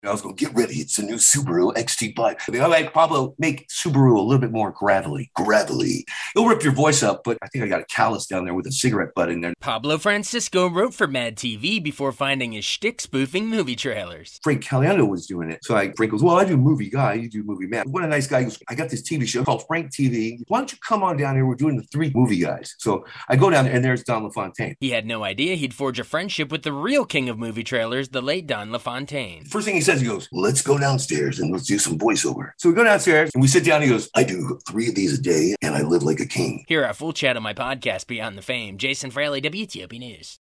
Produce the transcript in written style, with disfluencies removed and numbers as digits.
I was going, get ready. It's a new Subaru XT5. I mean, I might probably make Subaru a little bit more gravelly. Gravelly. It'll rip your voice up, but I think I got a callus down there with a cigarette butt in there. Pablo Francisco wrote for Mad TV before finding his shtick spoofing movie trailers. Frank Caliendo was doing it. So Frank goes, well, I do movie guy. You do movie man. What a nice guy. He goes, I got this TV show called Frank TV. Why don't you come on down here? We're doing the 3 movie guys. So I go down there and there's Don LaFontaine. He had no idea he'd forge a friendship with the real king of movie trailers, the late Don LaFontaine. First thing he says, he goes, let's go downstairs and let's do some voiceover. So we go downstairs and we sit down. He goes, I do 3 of these a day and I live like a king. Hear our full chat on my podcast, Beyond the Fame. Jason Fraley, WTOP News.